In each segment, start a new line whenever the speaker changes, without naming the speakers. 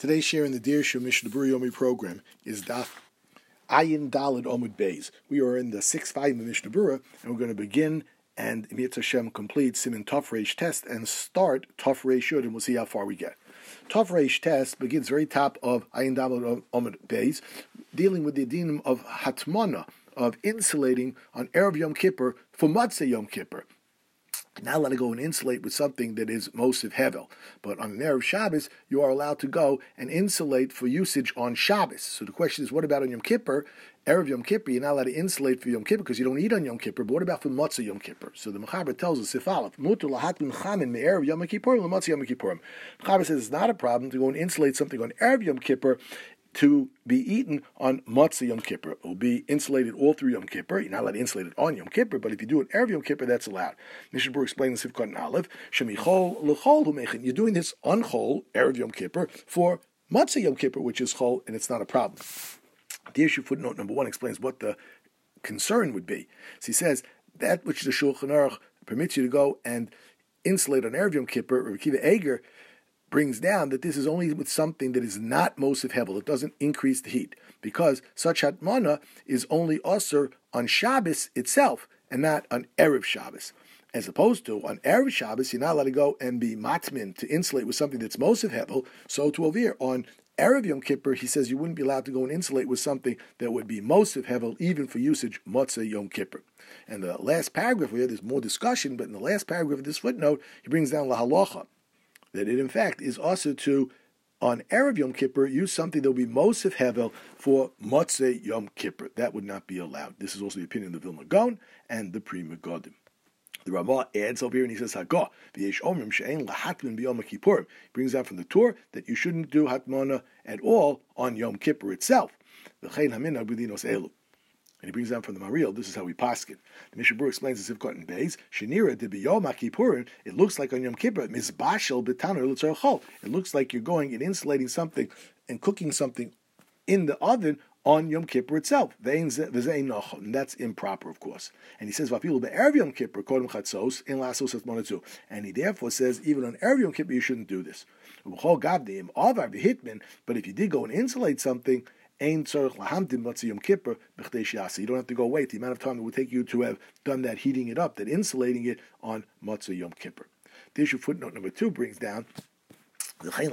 Today's share in the Dirshu Mishnah Berurah Yomi program is Daf Ayin Daled Omud Beis. We are in the 6-5 of Mishnah Berurah, and we're going to begin and Mitzvah Hashem complete Siman Tov Reish Test and start Tov Reish Yud, and we'll see how far we get. Tov Reish Test begins very top of Ayin Daled Omud Beis, dealing with the dinim of Hatmana, of insulating on Erev Yom Kippur for Matzah Yom Kippur. Now let it go and insulate with something that is Mosif Hevel. But on an Erev Shabbos, you are allowed to go and insulate for usage on Shabbos. So the question is, what about on Yom Kippur? Erev Yom Kippur, you're not allowed to insulate for Yom Kippur because you don't eat on Yom Kippur. But what about for Matzah Yom Kippur? So the Mechaber tells us, if Aleph, Mutu lahat min chamin me Erev Yom Kippur l'Matzah Yom Kippurim. Mechaber says it's not a problem to go and insulate something on Erev Yom Kippur to be eaten on Matzah Yom Kippur. It will be insulated all through Yom Kippur. You're not allowed to insulate it on Yom Kippur, but if you do it Erev Yom Kippur, that's allowed. Mishnah Berurah explains in Sivkot and Aleph, Shemichol l'chol humechin. You're doing this on Chol, Erev Yom Kippur, for Matzah Yom Kippur, which is Chol, and it's not a problem. The issue footnote number 1 explains what the concern would be. So he says, that which the Shulchan Aruch permits you to go and insulate on Erev Yom Kippur, Rabbi Akiva Eiger brings down that this is only with something that is not Mosif Hevel. It doesn't increase the heat, because such Hatmana is only Osir on Shabbos itself and not on Erev Shabbos. As opposed to on Erev Shabbos, you're not allowed to go and be matmin to insulate with something that's Mosif Hevel. So to over here, on Erev Yom Kippur, he says you wouldn't be allowed to go and insulate with something that would be Mosif Hevel, even for usage Matzah Yom Kippur. And the last paragraph here, there's more discussion, but in the last paragraph of this footnote, he brings down La Halacha, that it in fact is also to, on Erev Yom Kippur, use something that will be Mosif Hevel for Matzah Yom Kippur. That would not be allowed. This is also the opinion of the Vilna Gaon and the Pri Megadim. The Ramah adds over here and he says, Hagah, v'yesh omrim she'ein lahatmin b'yom kippurim. He brings out from the Torah that you shouldn't do hatmana at all on Yom Kippur itself. V'chein hamin abudinos elu. And he brings down from the Mariel, this is how we paskin. The Mishnah Berurah explains the Sivkot and Beis, Shenira de b'yom kippurim, it looks like on Yom Kippur, mizbashel b'tanur l'tzor chol. It looks like you're going and insulating something and cooking something in the oven on Yom Kippur itself. And that's improper, of course. And he says, Erev Yom Kippur, and he therefore says, even on Erev Yom Kippur, you shouldn't do this. But if you did go and insulate something, you don't have to go wait the amount of time it would take you to have done that, heating it up, that insulating it on Matzah Yom Kippur. The issue footnote number 2 brings down the same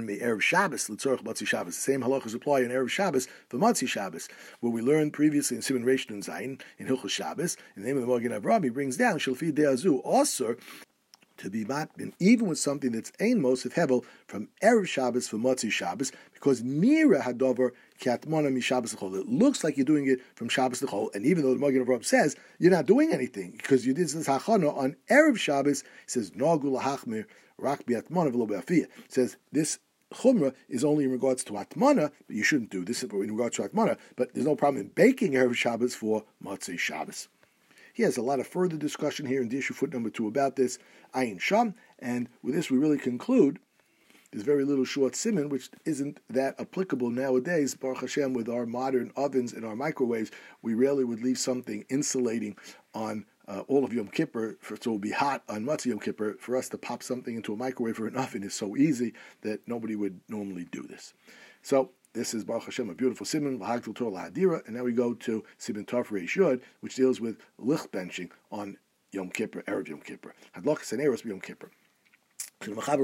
halachas apply on Erev Shabbos for Matzah Shabbos, where we learned previously in Siman Reish Nun Zayin in Hilchos Shabbos. In the name of the Magen Avraham, he brings down Shalfi Deazu also to be matbin, even with something that's ein Mosif Hevel from Erev Shabbos for Matzah Shabbos, because Mira Hadover Kiatmana Mi Shabbos L'chol. It looks like you're doing it from Shabbos L'chol, and even though the Magen Avraham says you're not doing anything because you did this hachana on Erev Shabbos, he says Nagu Lahachmir Rak Biatmana V'lo Be'afiyah. Says this chumrah is only in regards to Atmana, but you shouldn't do this in regards to Atmana. But there's no problem in baking Erev Shabbos for Matzah Shabbos. He has a lot of further discussion here in the issue foot number 2 about this Ayin Sham, and with this we really conclude. There's very little short siman, which isn't that applicable nowadays. Baruch Hashem, with our modern ovens and our microwaves, we rarely would leave something insulating on all of Yom Kippur, so it will be hot on Matzah Yom Kippur. For us to pop something into a microwave or an oven is so easy that nobody would normally do this. So this is Baruch Hashem, a beautiful siman, L'Hagdil Torah L'Hadira, and now we go to Siman Tov Reish Yud, which deals with lich benching on Yom Kippur, Erev Yom Kippur. Hadlachas and Eros Yom Kippur. Places that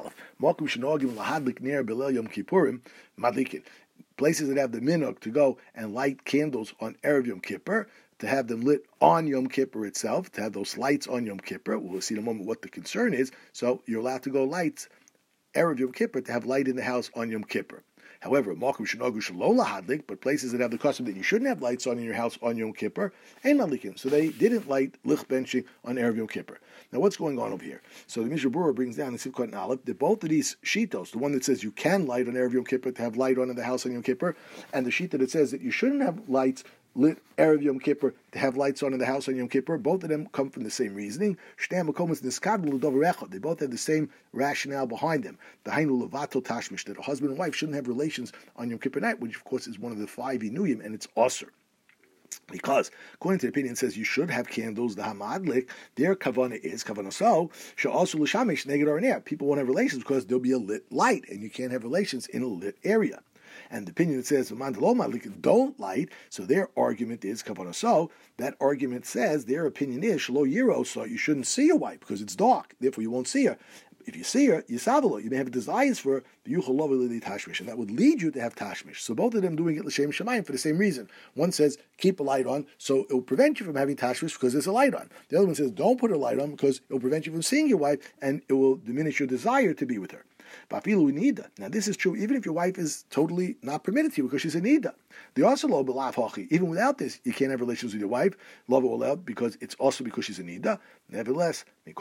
have the minhag to go and light candles on Erev Yom Kippur, to have them lit on Yom Kippur itself, to have those lights on Yom Kippur. We'll see in a moment what the concern is. So you're allowed to go lights Erev Yom Kippur, to have light in the house on Yom Kippur. However, but places that have the custom that you shouldn't have lights on in your house on Yom Kippur, ain't madlikin. So they didn't light lich benching on Erev Yom Kippur. Now what's going on over here? So the Mishnah Berurah brings down in Sivkot and Aleph that both of these shitos, the one that says you can light on Erev Yom Kippur, to have light on in the house on Yom Kippur, and the shita that says that you shouldn't have lights lit Erev Yom Kippur, to have lights on in the house on Yom Kippur, both of them come from the same reasoning. They both have the same rationale behind them. The Hainu Levato Tashmish, that a husband and wife shouldn't have relations on Yom Kippur night, which of course is one of the 5 Inuyim, and it's Osir. Because according to the opinion, it says you should have candles. The hamadlik, their kavana is kavana so shall also l'shamish neged araneh. People won't have relations because there'll be a lit light, and you can't have relations in a lit area. And the opinion that says don't light, so their argument is kavana so. That argument says their opinion is shelo yiro, so you shouldn't see your wife because it's dark, therefore you won't see her. If you see her, yisavalo, you may have desires for her, and that would lead you to have tashmish. So both of them doing it l'shem shemayim for the same reason. One says keep a light on, so it will prevent you from having tashmish because there's a light on. The other one says don't put a light on because it will prevent you from seeing your wife and it will diminish your desire to be with her. Now this is true even if your wife is totally not permitted to you because she's a nida. Even without this, you can't have relations with your wife, love or allowed, because it's also because she's a nida. Nevertheless, the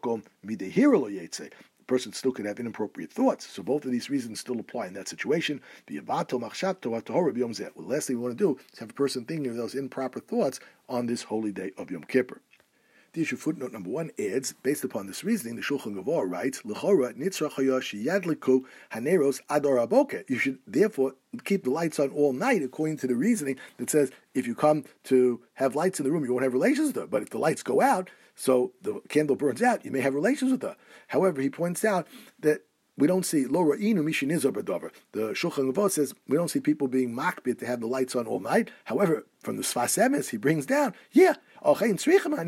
person still could have inappropriate thoughts. So both of these reasons still apply in that situation. The last thing we want to do is have a person thinking of those improper thoughts on this holy day of Yom Kippur. The issue footnote number 1 adds, based upon this reasoning, the Shulchan Aruch writes, L'chora nitzrach hayah sheyadliku haneros ador haboker. You should therefore keep the lights on all night, according to the reasoning that says if you come to have lights in the room, you won't have relations with her. But if the lights go out, so the candle burns out, you may have relations with her. However, he points out that we don't see lo ra'inu mishin izor b'davar. The Shulchan Aruch says we don't see people being makbid to have the lights on all night. However, from the Sfas Emes, he brings down, according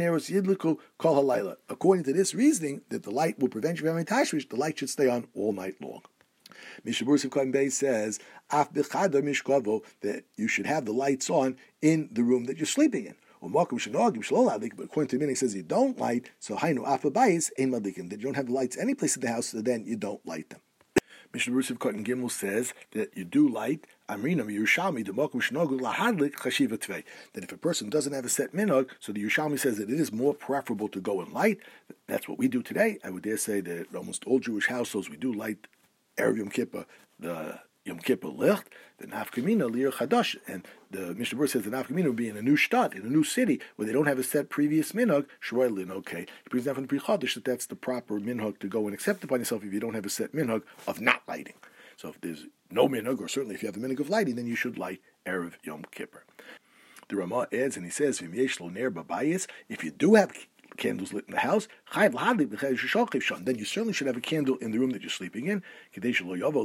to this reasoning, that the light will prevent you from having tashmish, the light should stay on all night long. Mishnah Berurah Simchat Beis says, that you should have the lights on in the room that you're sleeping in. But according to the meaning, says you don't light, so hainu afa bayis ein madlikin, that you don't have the lights any place in the house, so then you don't light them. Mishnah Berurah Simchat Gimel says that you do light Amrina Yerushalmi the Mokum Shnogu Lahadlik Chashiva Tvei. That if a person doesn't have a set minhag, so the Yerushalmi says that it is more preferable to go and light. That's what we do today. I would dare say that almost all Jewish households we do light Erev Yom Kippur, the Yom Kippur Licht, the Nafkamina Lir Chadash, and the Mishnah Berurah says the Nafkamina would be in a new stat, in a new city, where they don't have a set previous minhag, Shroilin, okay. He brings down from the Pri Chadash that that's the proper minhag to go and accept upon yourself if you don't have a set minhag of not lighting. So if there's no minhag, or certainly if you have the minhag of lighting, then you should light Erev Yom Kippur. The Ramah adds, and he says, if you do have candles lit in the house, then you certainly should have a candle in the room that you're sleeping in. He brings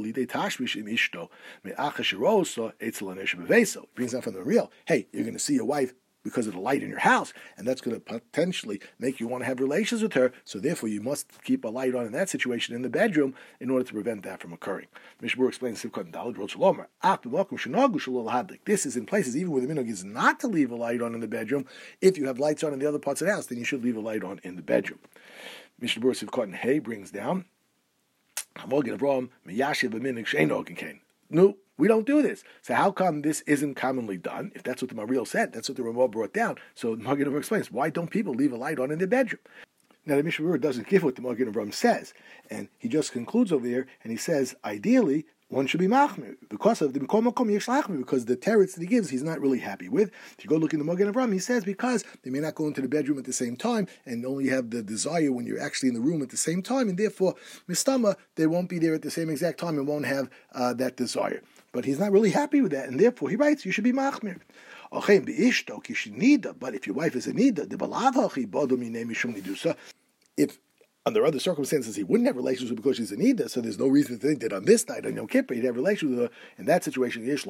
that from the real. Hey, you're going to see your wife because of the light in your house, and that's going to potentially make you want to have relations with her, so therefore you must keep a light on in that situation in the bedroom in order to prevent that from occurring. Mishnah Berurah explains this is in places even where the minhag is not to leave a light on in the bedroom. If you have lights on in the other parts of the house, then you should leave a light on in the bedroom. Mishnah Berurah Simchat Hay brings down no, we don't do this. So how come this isn't commonly done? If that's what the Mariel said, that's what the Ramah brought down. So the Magen Avraham explains, why don't people leave a light on in their bedroom? Now the Mishnah Berurah doesn't give what the Magen Avraham says, and he just concludes over there, and he says, ideally, one should be machmir because of the because the teretz that he gives, he's not really happy with. If you go look in the Magen Avraham, he says because they may not go into the bedroom at the same time and only have the desire when you're actually in the room at the same time, and therefore mistama they won't be there at the same exact time and won't have that desire. But he's not really happy with that, and therefore he writes you should be machmir. But if your wife is a nida, if under other circumstances, he wouldn't have relations with her because she's a nida, so there's no reason to think that on this night, on Yom Kippur, he'd have relations with her. In that situation, so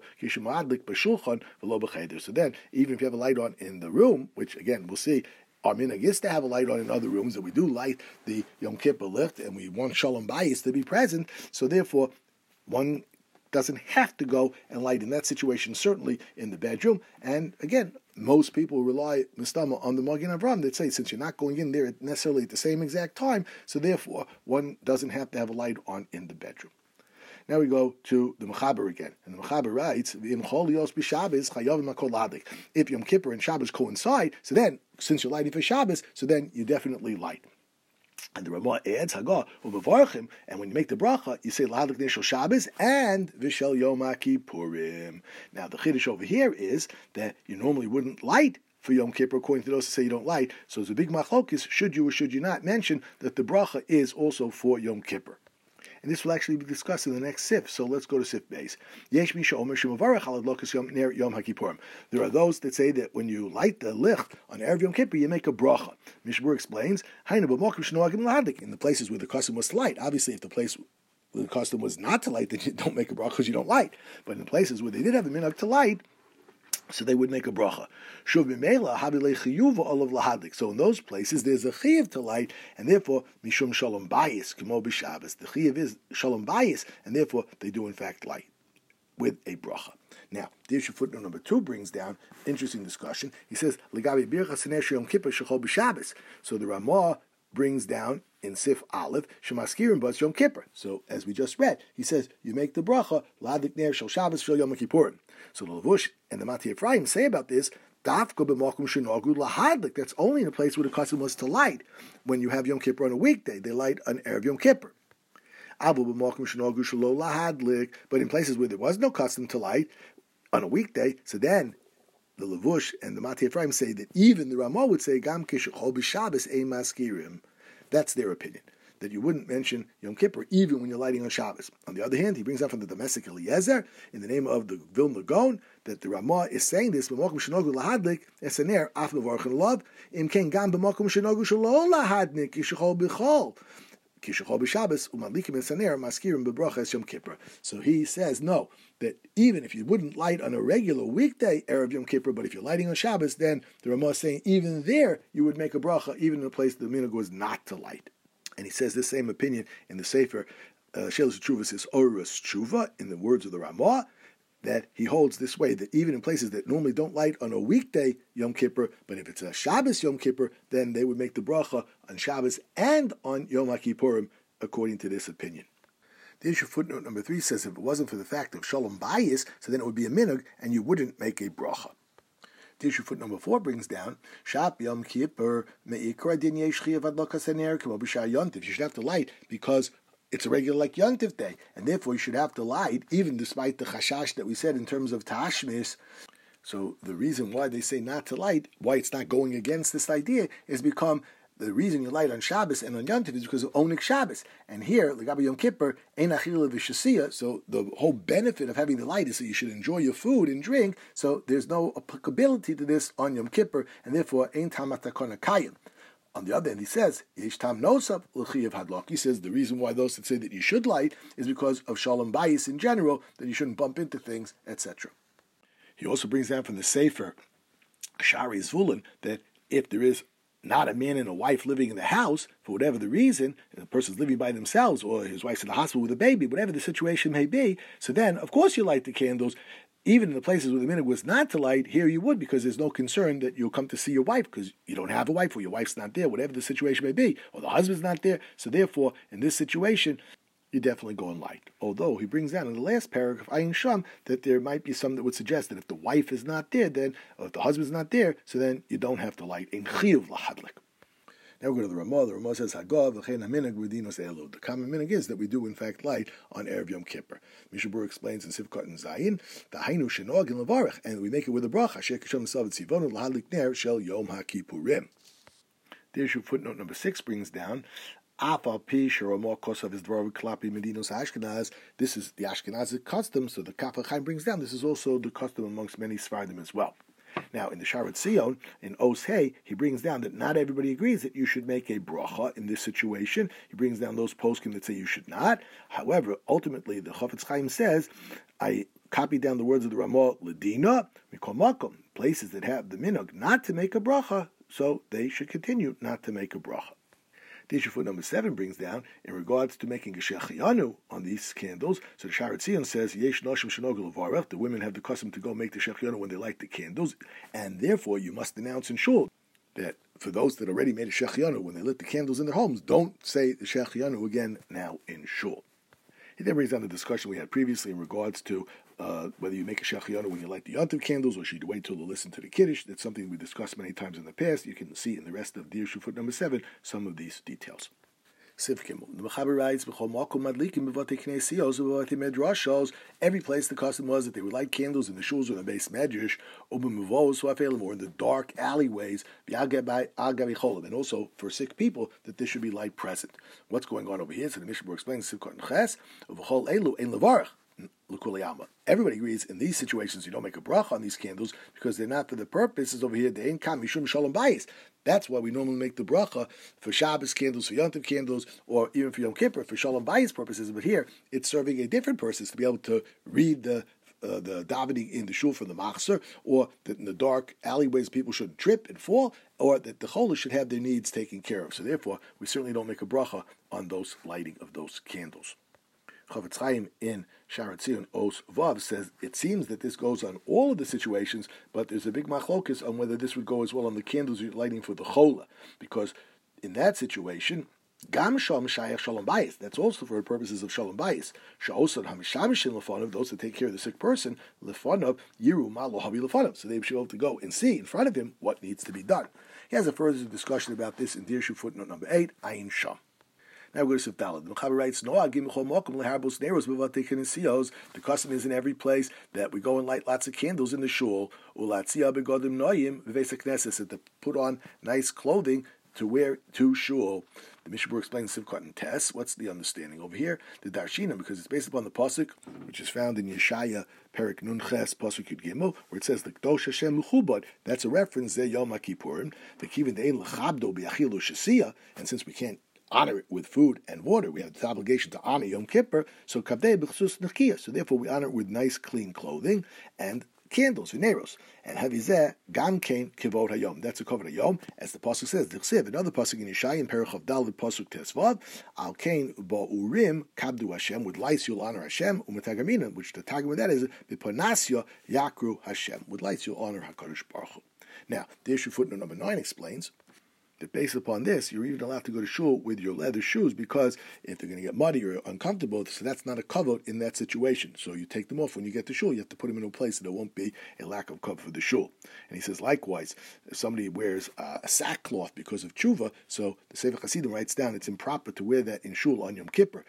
then, even if you have a light on in the room, which again, we'll see, our minhag is to have a light on in other rooms, that we do light the Yom Kippur licht, and we want Shalom Bayis to be present, so therefore, one doesn't have to go and light in that situation, certainly in the bedroom. And again, most people rely mistama on the Magen Avraham that say since you're not going in there necessarily at the same exact time, so therefore one doesn't have to have a light on in the bedroom. Now we go to the Mechaber again, and the Mechaber writes, if Yom Kippur and Shabbos coincide, so then since you're lighting for Shabbos, so then you definitely light. And the Ramah adds, and when you make the bracha, you say L'Hadlik Neshel Shabbos and Vishel Yom HaKippurim. Now the Chiddush over here is that you normally wouldn't light for Yom Kippur, according to those who say you don't light. So it's a big machlokes, should you or should you not mention that the bracha is also for Yom Kippur. and this will actually be discussed in the next sif. So let's go to sif base. There are those that say that when you light the licht on Erev Yom Kippur, you make a bracha. Mishnah Berurah explains, in the places where the custom was to light. Obviously, if the place where the custom was not to light, then you don't make a bracha because you don't light. But in places where they did have the minhag to light, so they would make a bracha. So in those places, there's a chiyuv to light, and therefore, mishum shalom bayis, k'mo b'Shabbos. The chiyuv is shalom bayis, and therefore, they do in fact light with a bracha. Now, the issue footnote number 2 brings down interesting discussion. He says, L'gabi birchas haner sheyom kippur shechol b'Shabbos. So the Ramah brings down in Sif Aleph, Shemaskirim bas Yom Kippur. So, as we just read, he says, you make the bracha, Ladik ner shel Shabbos shel Yom Kippurim. So the Levush and the Mati Ephraim say about this, Dafka b'makom shenogu lahadlik. That's only in a place where the custom was to light. When you have Yom Kippur on a weekday, they light on Erev Yom Kippur. Abu b'makom shenogu shelo lahadlik. But in places where there was no custom to light on a weekday, so then the Levush and the Mati Ephraim say that even the Ramah would say, Gam kishachol b'Shabbos ein maskirim. That's their opinion, that you wouldn't mention Yom Kippur even when you're lighting on Shabbos. On the other hand, he brings out from the domestic Eliezer, in the name of the Vilna Gaon, that the Ramah is saying this, B'makom shenogu lahadlik, esaner, af mevarchen love, im ken gam b'makom shenogu shelo lahadnik, kishachol b'chol. Kishachol b'Shabbos, umadlikim esaner, maskirim b'brachas Yom Kippur. So he says, no, that even if you wouldn't light on a regular weekday Erev Yom Kippur, but if you're lighting on Shabbos, then the Ramah is saying even there you would make a bracha, even in a place the minhag was not to light. And he says the same opinion in the Sefer Shelos Tshuva says Orus Tshuva, in the words of the Ramah, that he holds this way, that even in places that normally don't light on a weekday Yom Kippur, but if it's a Shabbos Yom Kippur, then they would make the bracha on Shabbos and on Yom HaKippurim, according to this opinion. The issue footnote number 3 says if it wasn't for the fact of Shalom Bayis, so then it would be a minhag, and you wouldn't make a bracha. The issue footnote number 4 brings down, Shap Yom Kippur me'ikra din yesh chiyav adlakas haner k'mo b'shar yontif. You should have to light because it's a regular like Yontif day, and therefore you should have to light, even despite the chashash that we said in terms of Tashmis. So the reason why they say not to light, why it's not going against this idea, is because the reason you light on Shabbos and on Yontif is because of Onik Shabbos. And here, L'gabi Yom Kippur, Ein Achila V'Shasiya, so the whole benefit of having the light is that you should enjoy your food and drink, so there's no applicability to this on Yom Kippur, and therefore, Ein Tamat HaKona Kayim. On the other hand, he says, Yesh Tam Nosaf L'Chiyav Hadlok. He says the reason why those that say that you should light is because of Shalom Bayis in general, that you shouldn't bump into things, etc. He also brings down from the Sefer Shari Zvulun that if there is not a man and a wife living in the house, for whatever the reason, and the person's living by themselves, or his wife's in the hospital with a baby, whatever the situation may be, so then, of course, you light the candles. Even in the places where the minhag was not to light, here you would, because there's no concern that you'll come to see your wife, because you don't have a wife, or your wife's not there, whatever the situation may be, or the husband's not there. So therefore, in this situation, you definitely go and light. Although he brings down in the last paragraph, Ayin Sham, that there might be some that would suggest that if the wife is not there, then, or if the husband's not there, so then you don't have to light. In chiyuv lahadlik. Now we go to the Ramah. The Ramah says, Hagav v'chein haminhag v'dinos elu. The common minhag is that we do in fact light on Erev Yom Kippur. Mishnah Berurah explains in Sivkot and Zayin, V'hainu shenog in levarich, and we make it with a bracha. Asher kishom sav tzivonu lahadlik ner shel Yom HaKippurim. The issue footnote number 6 brings down, Afal pi sheramah kosav is dvar v'klapi medinos Ashkenaz. This is the Ashkenazic custom, so the Kaf HaChaim brings down. This is also the custom amongst many Sfardim as well. Now, in the Sharat Zion, in Os Hey, he brings down that not everybody agrees that you should make a bracha in this situation. He brings down those poskim that say you should not. However, ultimately, the Chafetz Chaim says, I copied down the words of the Ramah, Ledina, Mikol Makom, places that have the minhag not to make a bracha, so they should continue not to make a bracha. The issue foot number 7 brings down in regards to making a shechianu on these candles. So the Sharat Zion says, Yesh noshim shenogel levarech. The women have the custom to go make the shechianu when they light the candles, and therefore you must announce in shul that for those that already made a shechianu when they lit the candles in their homes, don't say the shechianu again now in shul. He then brings down the discussion we had previously in regards to whether you make a shechianu when you light the yontif candles, or should you wait till you listen to the kiddush. That's something we discussed many times in the past. You can see in the rest of the issue foot number 7 some of these details. Sivkim. The Mechaber writes, every place the custom was that they would light candles in the shuls or the base medrash, or in the dark alleyways, and also for sick people that there should be light present. What's going on over here? So the Mishnah explains, everybody agrees in these situations you don't make a bracha on these candles because they're not for the purposes over here. They ain't kam mishum shalom bayis. That's why we normally make the bracha for Shabbos candles, for Yom Tov candles, or even for Yom Kippur for shalom bayis purposes. But here it's serving a different purpose to be able to read the davening in the shul from the machzor, or that in the dark alleyways people shouldn't trip and fall, or that the cholah should have their needs taken care of. So therefore, we certainly don't make a bracha on those lighting of those candles. Chofetz Chaim in Shaar HaTziyun Os Vav says it seems that this goes on all of the situations, but there's a big machlokus on whether this would go as well on the candles you're lighting for the cholah, because in that situation, Gam Shalom Shayach Shalom Bayis, that's also for purposes of Shalom Bayis. Sha'osad HaMishabishin Lefanov, those that take care of the sick person, Lefanov Yiru Ma Lo Havi Lefanov, so they should be able to go and see in front of him what needs to be done. He has a further discussion about this in Dirshu footnote number 8, Ayin Sham. Now we're going to Sif Daled. The Mechaber writes, the custom is in every place that we go and light lots of candles in the shul, that to put on nice clothing to wear to shul. The Mishnah explains Sivkot and Tess. What's the understanding over here? The Darshina, because it's based upon the pasuk, which is found in Yeshaya Perik Nun Ches pasuk Yud Gimel, where it says the Kdosh Hashem Mechubad. That's a reference there Yom HaKippurim. The Kivin Dein Lechabdo B'Achilu Shesiya, and since we can't honor it with food and water, we have the obligation to honor Yom Kippur. So Kabdei B'Chsus Nekiya. So therefore, we honor it with nice, clean clothing and candles, vineros, and havizeh gam kain kivod hayom. That's a kavod hayom, as the pasuk says. Dichsiv, another pasuk in Yeshaya in Perichav Daled pasuk Tesvav, al kain ba'urim kabdu Hashem, with lights you'll honor Hashem, umetagamina, which the targum with that is b'panasya yakru Hashem, with lights you'll honor Hakadosh Baruch Hu. Now, the issue footnote number 9 explains that based upon this, you're even allowed to go to shul with your leather shoes, because if they're going to get muddy or uncomfortable, so that's not a kavod in that situation. So you take them off when you get to shul. You have to put them in a place so there won't be a lack of kavod for the shul. And he says, likewise, if somebody wears a sackcloth because of tshuva, so the Sefer Hasidim writes down it's improper to wear that in shul on Yom Kippur.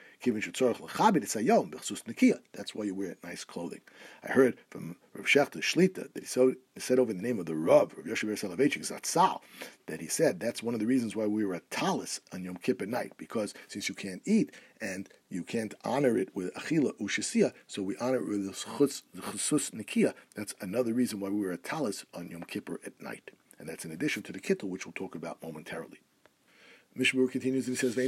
That's why you wear nice clothing. I heard from Rav Shechter Shlita that he said over the name of the Rav Yoshev Soloveitchik Zatzal, that he said that's one of the reasons why we were at talis on Yom Kippur night, because since you can't eat and you can't honor it with achila ushasiya, so we honor it with the chusus nikia. That's another reason why we were at talis on Yom Kippur at night, and that's in addition to the kittel, which we'll talk about momentarily. Mishnah continues and he says,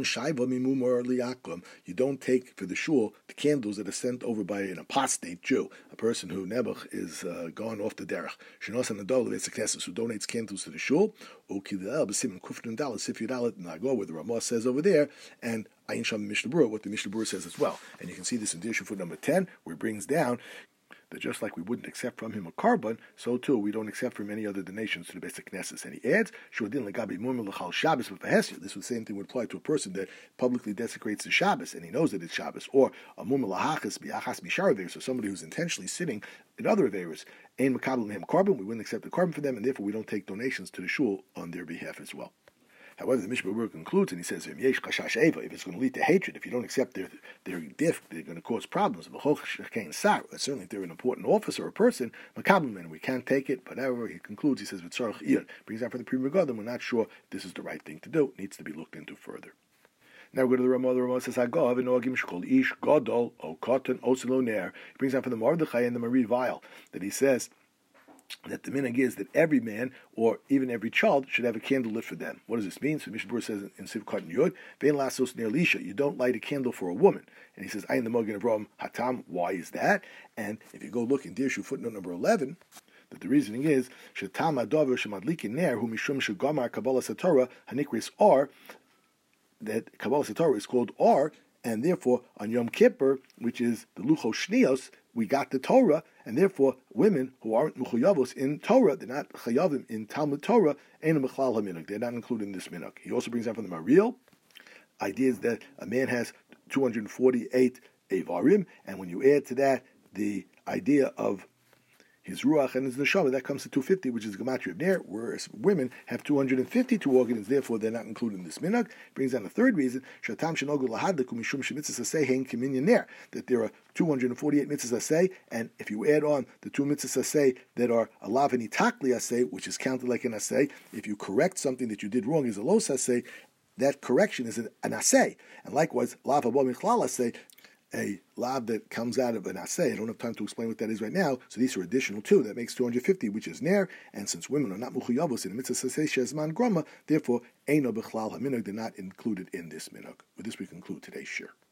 you don't take for the shul the candles that are sent over by an apostate Jew, a person who Nebuch is gone off the derech, who donates candles to the shul, where the Ramah says over there, and Ayin Sham Mishnah Berurah, what the Mishnah Berurah says as well. And you can see this in Dirshu foot number 10, where it brings down that just like we wouldn't accept from him a carbon, so too we don't accept from any other donations to the Beis Knesset. And he adds, this same thing would apply to a person that publicly desecrates the Shabbos, and he knows that it's Shabbos, or a so somebody who's intentionally sitting in other averis, ein makabel him carbon, we wouldn't accept the carbon for them, and therefore we don't take donations to the shul on their behalf as well. However, the Mishnah Berurah concludes, and he says, if it's going to lead to hatred, if you don't accept their gift, they're going to cause problems. Certainly, if they're an important officer or person, we can't take it. But however, he concludes, he says, brings out for the Pri Megadim, we're not sure this is the right thing to do. It needs to be looked into further. Now we go to the Ramah. The Ramah says, Hagav enogim shkol ish gadol o katan osilo ner. He brings out for the Mordechai and the Marie Weil that he says that the minhag is that every man or even every child should have a candle lit for them. What does this mean? So Mishnah Berurah says in Sivkot and Yud, Vein lasos ner lisha, you don't light a candle for a woman. And he says, Ayin the Mogen Avraham Hatam, why is that? And if you go look in Dirshu footnote number 11, that the reasoning is Shetam Adover Shemadlikin Ner Hu Mishum Shegamar Kabbalah Satorah Hanikris Ar, that Kabbalah Satorah is called Ar, and therefore on Yom Kippur, which is the Luchos Shnios, we got the Torah, and therefore women who aren't mechuyavos in Torah, they're not chayavim in Talmud Torah, ain't a mechlal haminhag. They're not included in this minhag. He also brings out from the Mariel ideas that a man has 248 avarim, and when you add to that the idea of his ruach and his neshama, that comes to 250, which is gematria of ner, whereas women have 252 organs, therefore they're not included in this minhag. Brings down the third reason, shatam shenogu lahadliku mishum shemitzvahs aseh hein kiminyan ner, that there are 248 mitzvahs aseh, and if you add on the 2 mitzvahs aseh that are alav and itakli aseh, which is counted like an aseh, if you correct something that you did wrong is a los aseh, that correction is an aseh. And likewise, lav abo michlal aseh, a lav that comes out of an aseh. I don't have time to explain what that is right now, so these are additional 2. That makes 250, which is ner, and since women are not muchuyavos in the mitzvah saseh shezman groma, therefore, eino b'chlal haminhag, they're not included in this minhag. With this we conclude today's shir.